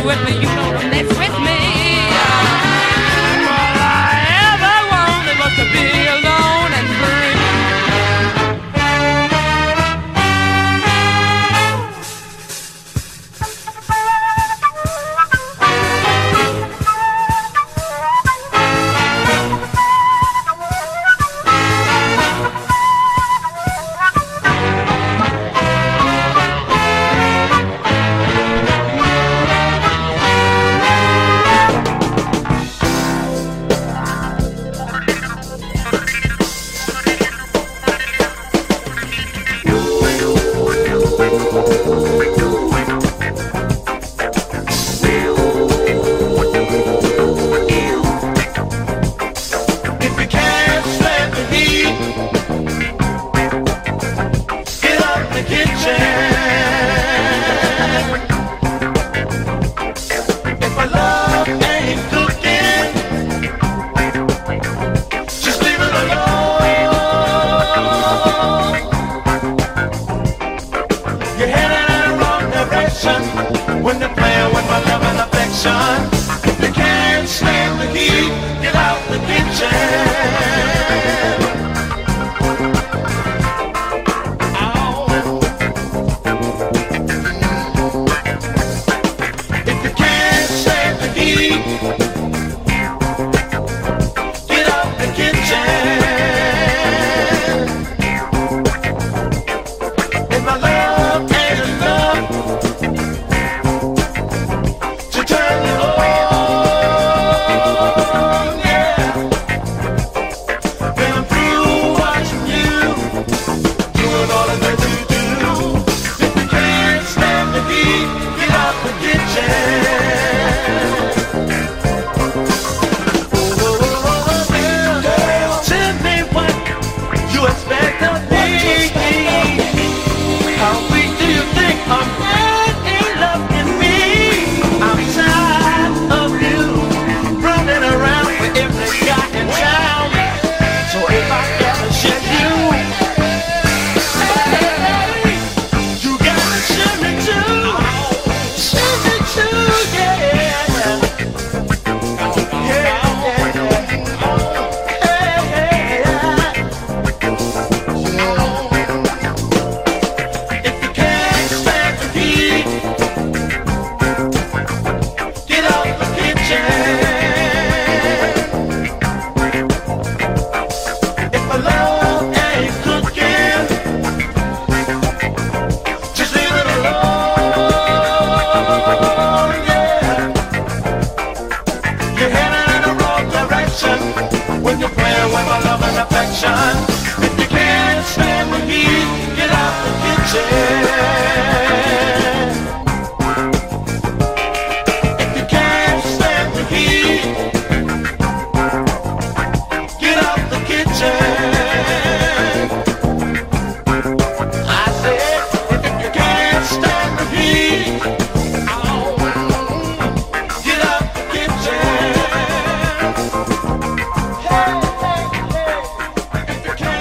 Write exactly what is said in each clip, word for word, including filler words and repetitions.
through with me, you know to mess with me. All I ever wanted was to be alone and free. When they're playing with my love and affection, if you can't stand the heat, get out the kitchen. Oh. If you can't stand the heat, get out the kitchen. If my love ain't enough to turn you on, yeah, then I'm through watching you, doing all the things you do. If you can't stand the heat, get out the kitchen. Oh, oh, oh, girl, girl, tell me what you expect of me. How weak do you think I'm not in love with me? I'm tired of you running around with every guy in town. So if I ever shed you, hey, you gotta shed me too. Shed me too, yeah. Yeah, yeah, yeah. Hey, hey, yeah. If you can't stand the heat, get out the kitchen. If my love ain't cooking, just leave it alone, yeah. You're heading in the wrong direction when you're playing with my love and affection. If you can't stand the heat, get out the kitchen. If you can't stand the heat, get out the kitchen. I said, if you can't stand the heat, oh, get out the kitchen. Hey, hey, hey. If you can't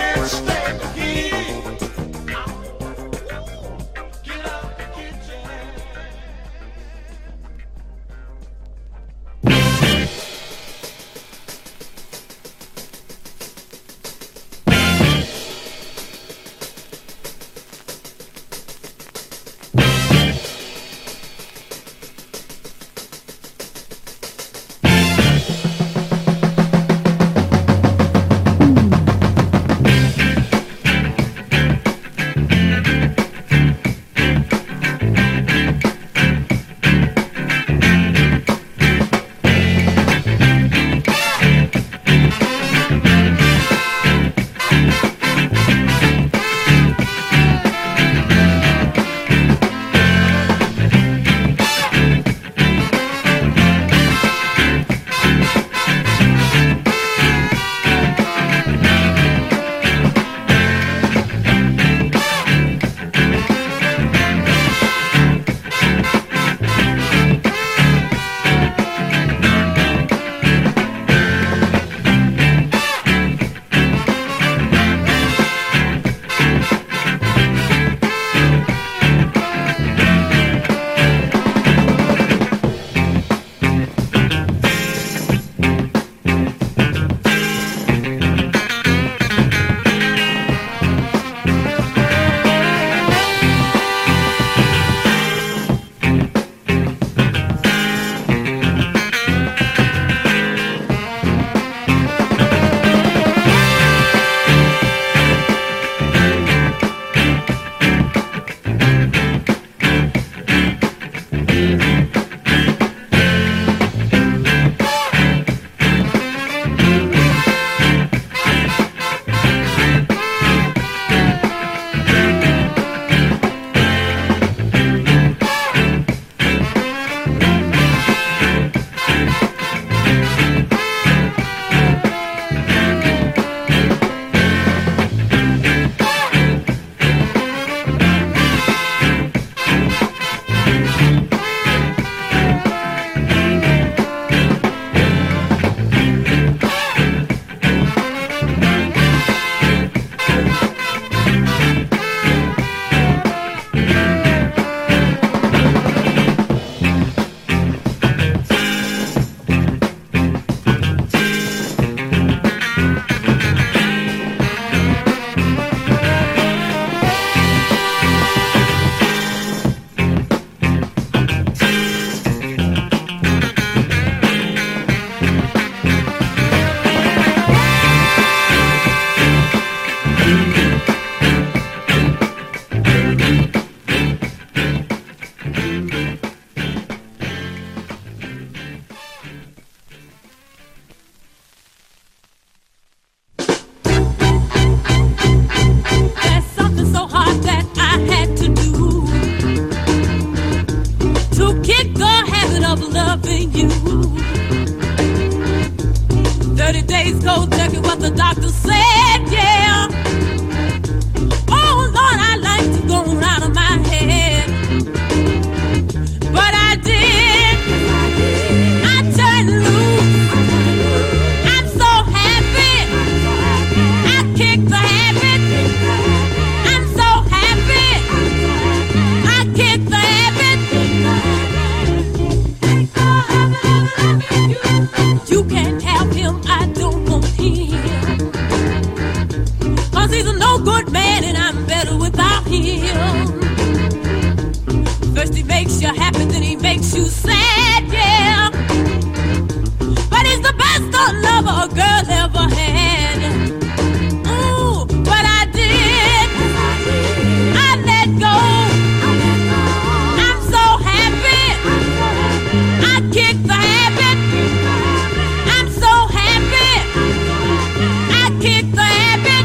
feel. First he makes you happy, then he makes you sad, yeah. But he's the best lover a girl ever had. Ooh, what I did, I let go. I'm so happy, I kicked the habit. I'm so happy, I kicked the habit.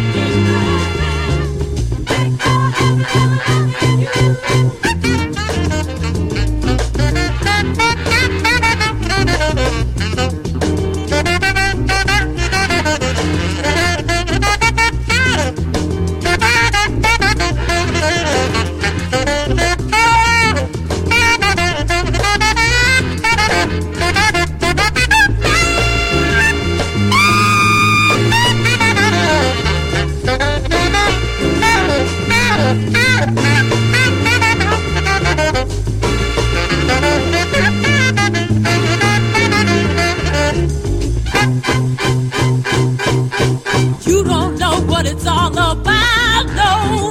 You don't know what it's all about, no.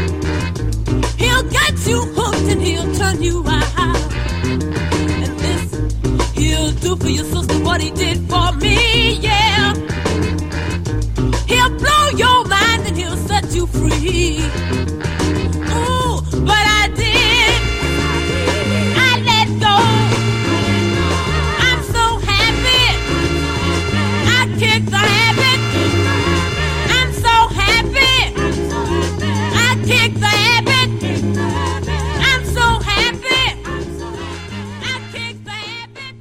He'll get you hooked and he'll turn you out. And this, he'll do for your sister what he did for me, yeah. He'll blow your mind and he'll set you free. Ooh, but I did, I let go. I'm so happy, I kicked the habit. I'm so happy, I kicked the habit. I'm so happy, I kicked the habit.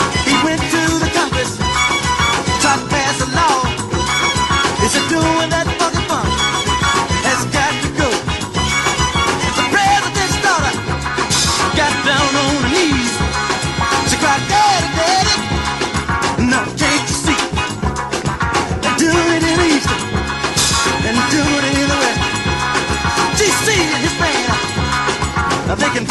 Doing that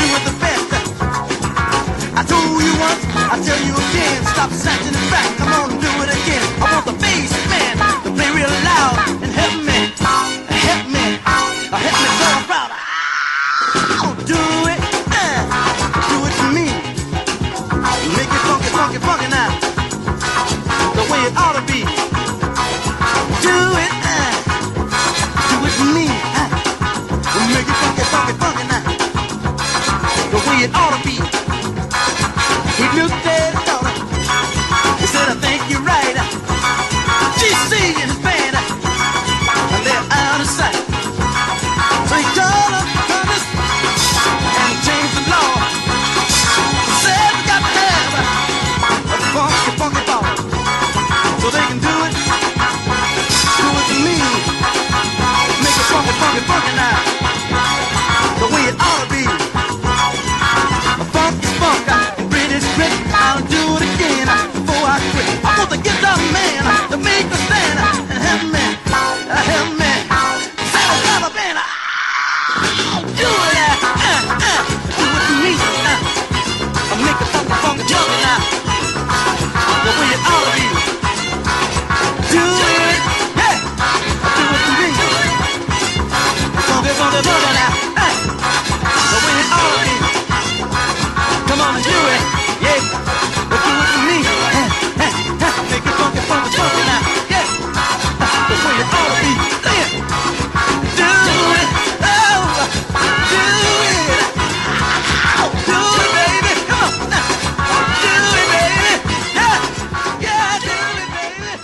do it the best. I told you once, I tell you again, stop snatching it back, come on and do it again. I want the bass man to play real loud and help me, help me, help me so I'm proud. Oh, do it, uh, do it for me. Make it funky, funky, funky now, the way it ought to be. Do it, uh, do it for me. Uh, make it funky, funky, funky now, the way it ought to be. He looked at his daughter, he said, I think you're right. G C and his band, and they're out of sight. So he called up Congress and changed the law. He said we got to have a funky, funky ball, so they can do it, do it to me. Make it funky, funky, funky now, the way it ought to be. A funky spunk, British grit, I'll do it again before I quit. I want to get the man to make a stand and help me, help me. Say I got a band, do it, uh, uh, do it to me. Uh, make it funky, funky, funky now, the way it ought to be. Do it, yeah, do it to me. Funky, funky, funky now, uh, the way it ought to be. Come on and do it, yeah, but do it for me. Make it funky, funky, funky now, yeah, the way it ought to be. Yeah. Do it, oh, do it, oh, do it, baby. Come on now, do it, baby. Yeah, yeah, do it, baby.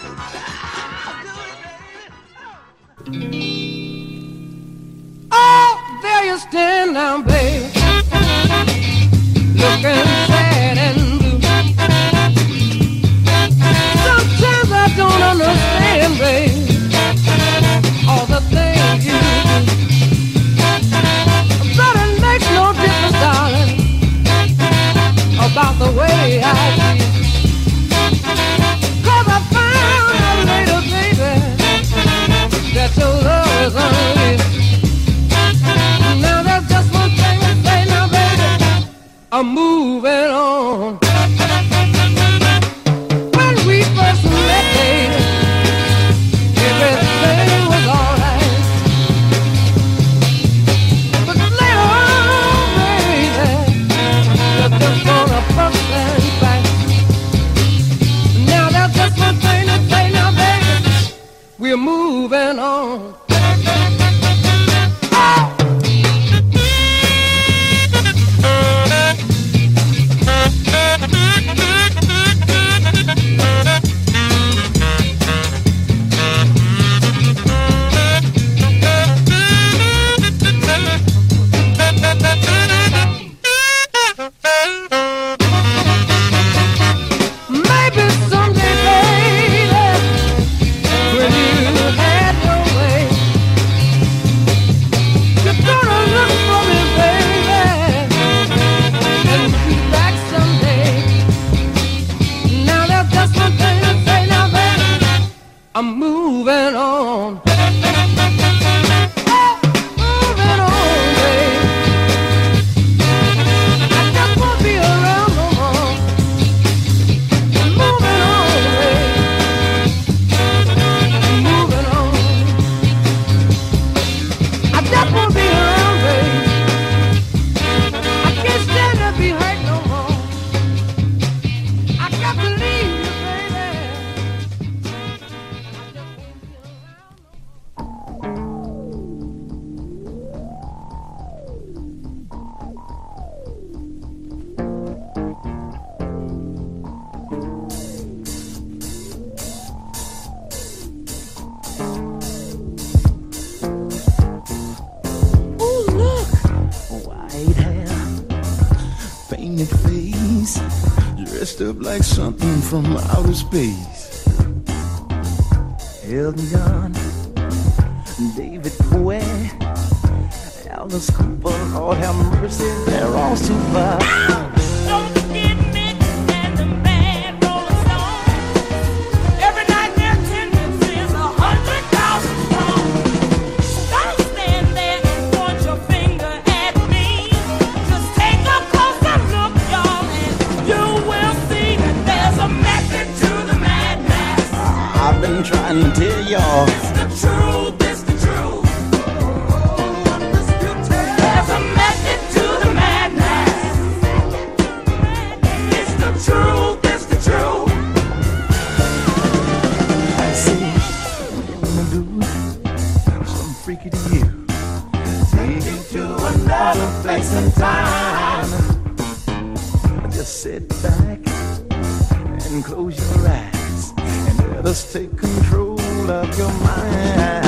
Do it, baby. Oh, there you stand now, babe, looking sad and blue. Sometimes I don't understand, babe, all the things you do. But it makes no difference, darling, about the way I feel. 'Cause I found out later, baby, that your love is unreal. Now there's just one thing to say now, baby, I'm moving on. When we first met, baby, everything was alright. But later on, baby, you're just gonna fuss and fight. Now there's just one thing to say now, baby, we're moving on. Maybe someday, baby, when you had your way, you're gonna look for me, baby, and be back someday. Now there's just one thing to say now, baby, I'm moving on. Oh, moving on, baby. I just won't be around no more. Moving on, baby. Moving on. I just won't be around, baby. I can't stand to be hurt no more. I got to leave you, baby. I just won't be around no more. Ooh, look. White hair, painted face, dressed up like something from outer space. Elton John, David Bowie, Alice Cooper, Lord have mercy, they're all too far. Don't forget Mick and the bad Rolling Stones. Every night their attendance is a hundred thousand strong. Don't stand there and point your finger at me. Just take trying to tell y'all. It's the truth, it's the truth. There's a method to the madness. It's the truth, it's the truth. I see in the blues, some freaky to you. Take you to another place and time. Just sit back and close your eyes and let us take control of your mind.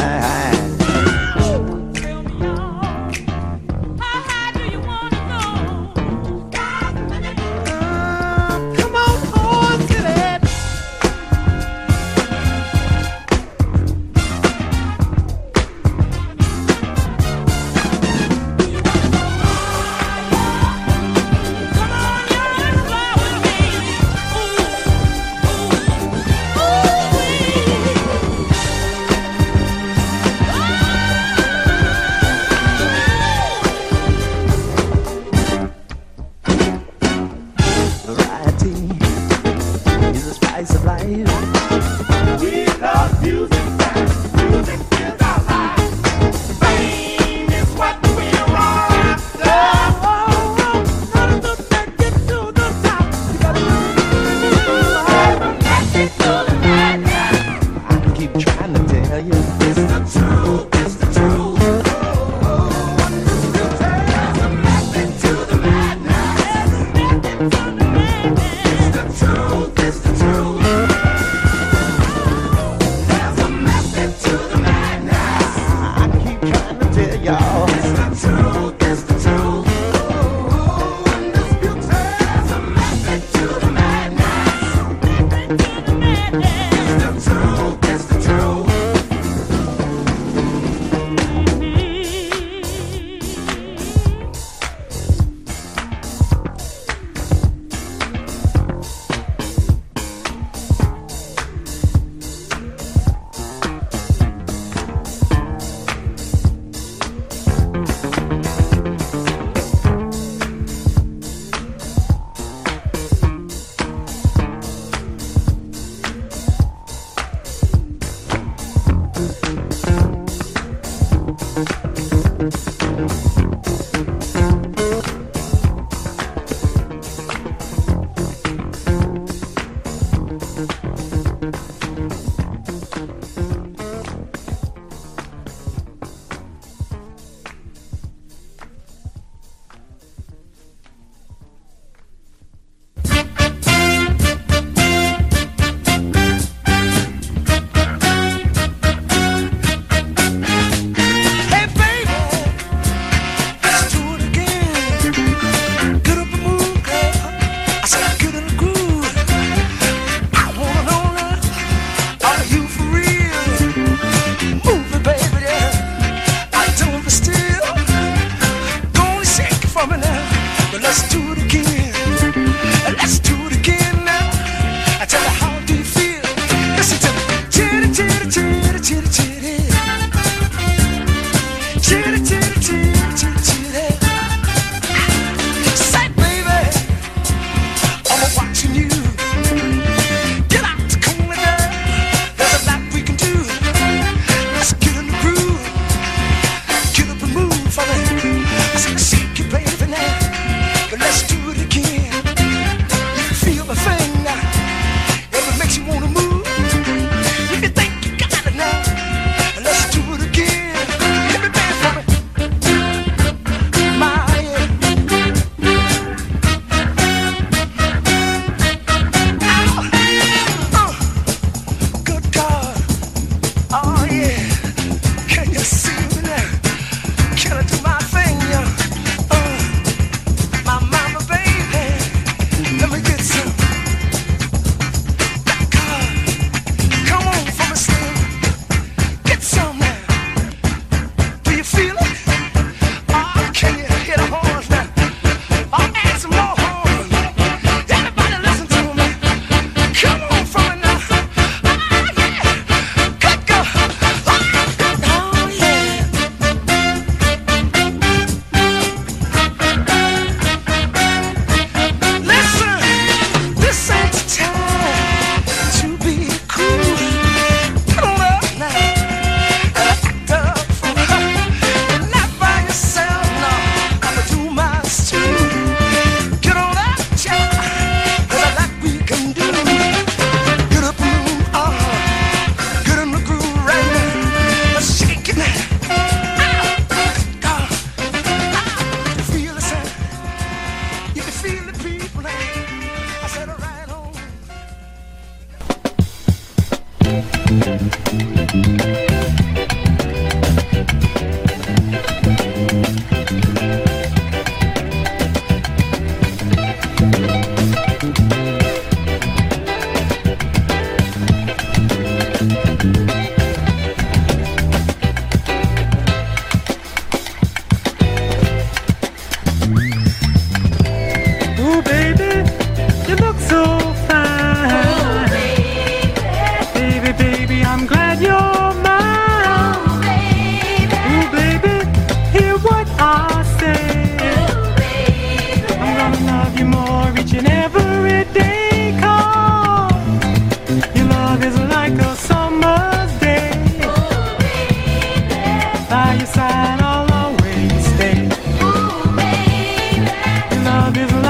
Let's do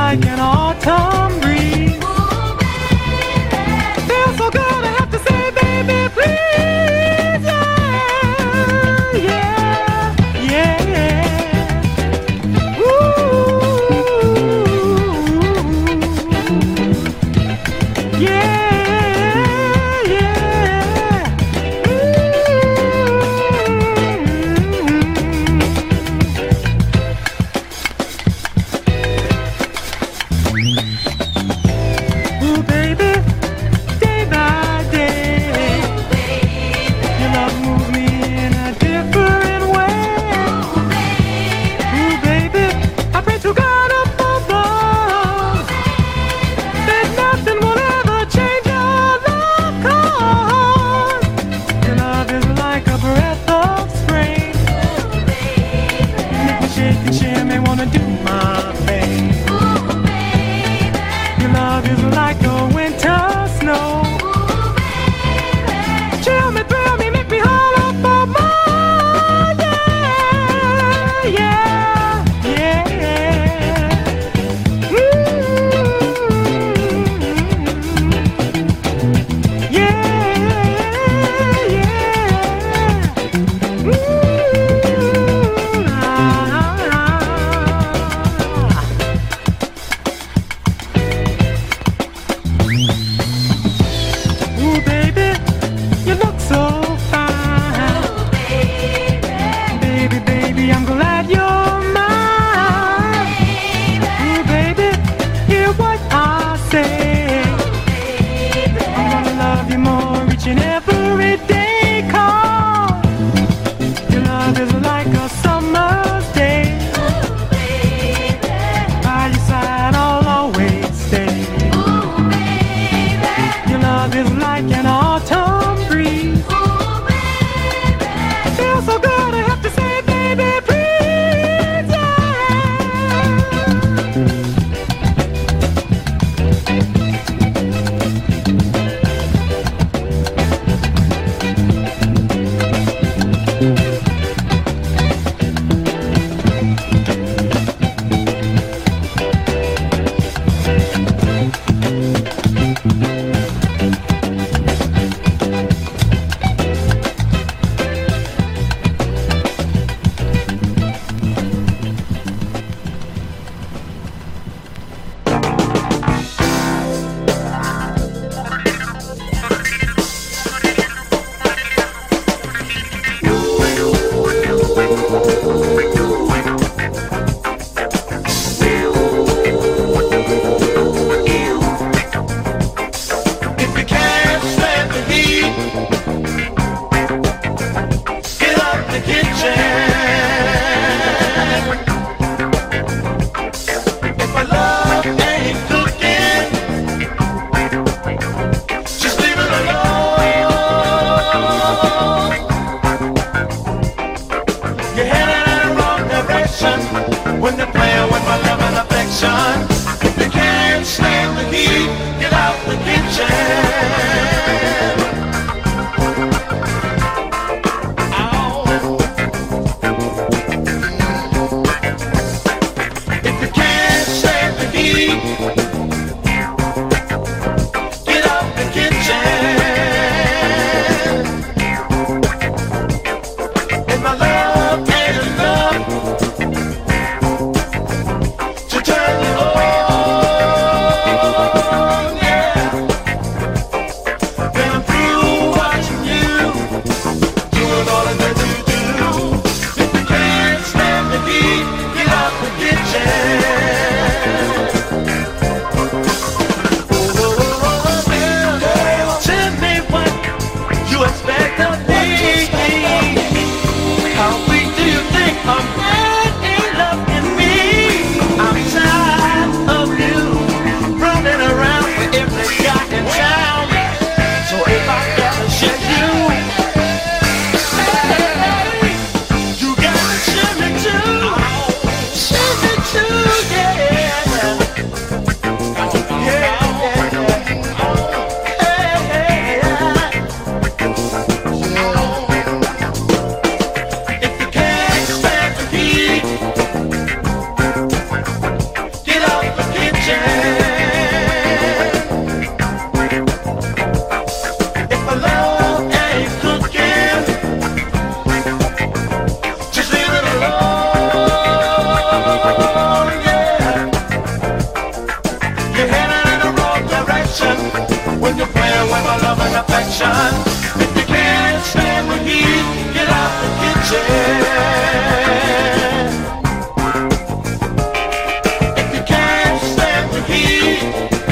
like an autumn breeze. Feels so good I have to say, baby, please. Yeah, yeah, yeah. Ooh, yeah, yeah. Ooh, baby, day by day, your love moves me in a different way. Ooh, baby, I pray to God up above that nothing will ever change your love, 'cause your love is like a breath of spring. Make me shake and shimmy, wanna do my thing. Your love is like a winter snow. Chill me, thrill me, make me holler for more. Yeah, yeah, yeah. Ooh, yeah, yeah. Ooh, ah. Ooh, baby, you look so fine. Baby, baby, I'm glad you're mine. Ooh, baby, hear what I say. I'm gonna love you more each and every day, 'cause your love is like a summer's day. By your side I'll always stay. Your love is like an autumn breeze. Feels so good I have to say, baby, please. Yeah. to play with my love and affection. If you can't stand the heat, get out the kitchen. If you can't stand the heat,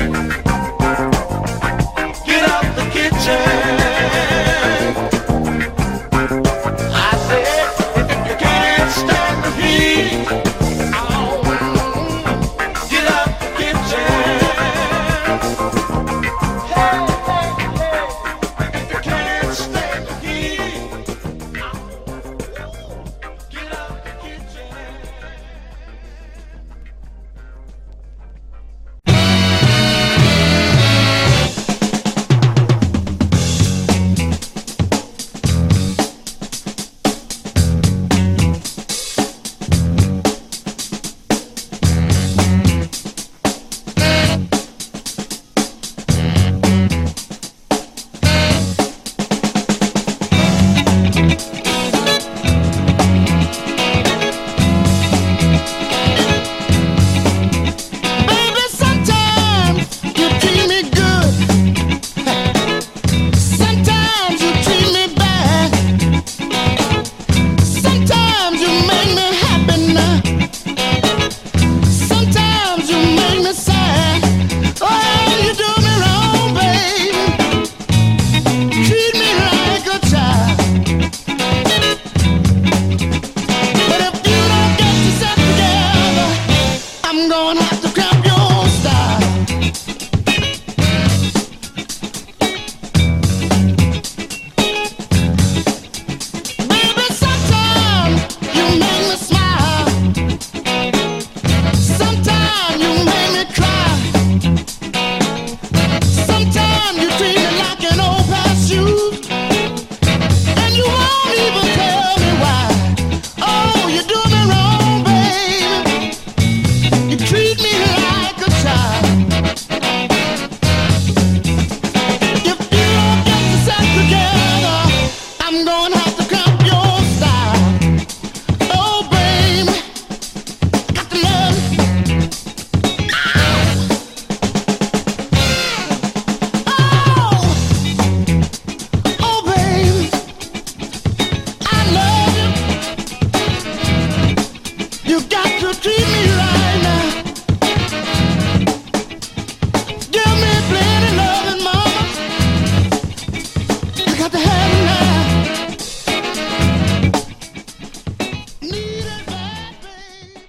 get out the kitchen. I said, if you can't stand the heat, get out the kitchen. Hey, hey, hey, if you can't stand the heat, get out the kitchen. Baby, sometimes you treat me good. Sometimes you treat me bad. Sometimes you make me happy now. Sometimes you make me sad. Oh, you do me wrong, baby. Treat me like a child. But if you don't get yourself together, I'm gonna have to cramp your style. Baby, sometimes you make me smile. Sometimes you make me cry. Sometimes you treat me like an old past shoe, and you won't even tell me why. Oh, you do me wrong, baby. You treat me like a child. If you don't get yourself together, I'm gonna have to cramp your style. Oh, baby, got to love you. Oh, oh, baby, I love you. You got to treat me right now. Give me plenty loving, mama. I got to have it now. Need it bad, baby.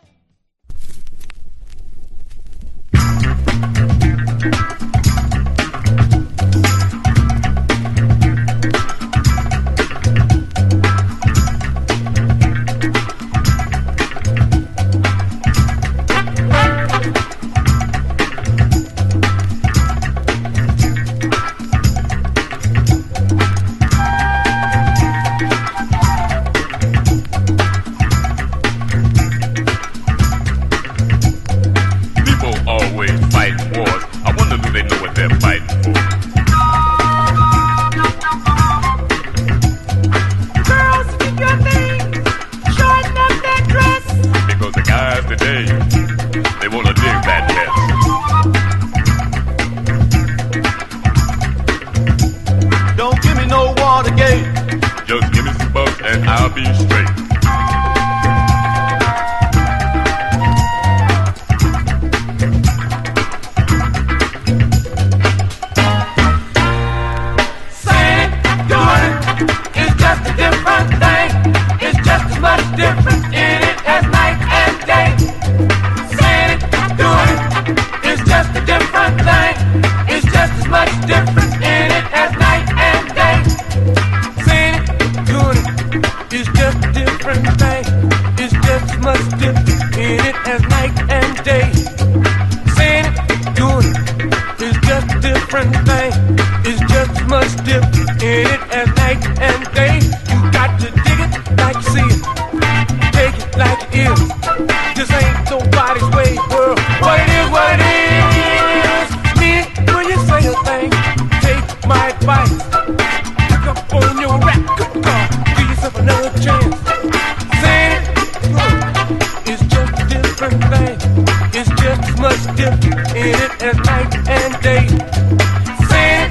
People always fight wars. I wonder, do they know what they're fighting for? Girls, keep your things, shorten up that dress. Because the guys today, they want to dig that mess. Don't give me no Watergate. Just give me some bucks and I'll be straight. Saying it, doing it, it's just a different thing. It's just as much difference in it as night and day. Saying it, doing it, it's just a different thing. It's just as much difference in it as night and day. Saying it, doing it, it's just a different thing. It's just as much difference in it as night and day. Saying it, doing it, it's just a different thing. It's just as much difference in it as night and day. You got to dig it like you see it, take it like it is. This ain't nobody's way, world. What it is, what it is. Mean it when you say a thing. Take my advice. Pick up on your rap, good God. Give yourself another chance. Saying it, it's just a different thing. It's just as much difference in it as night and day. Saying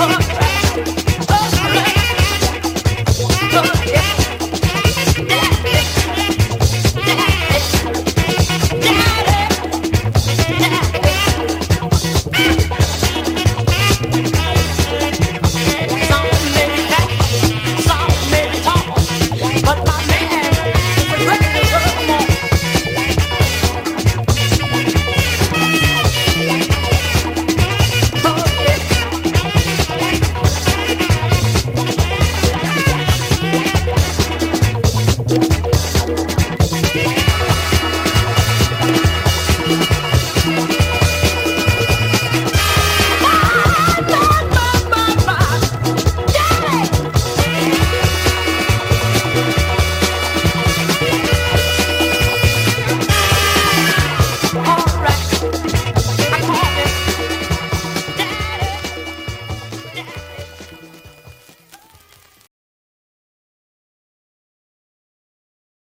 heart.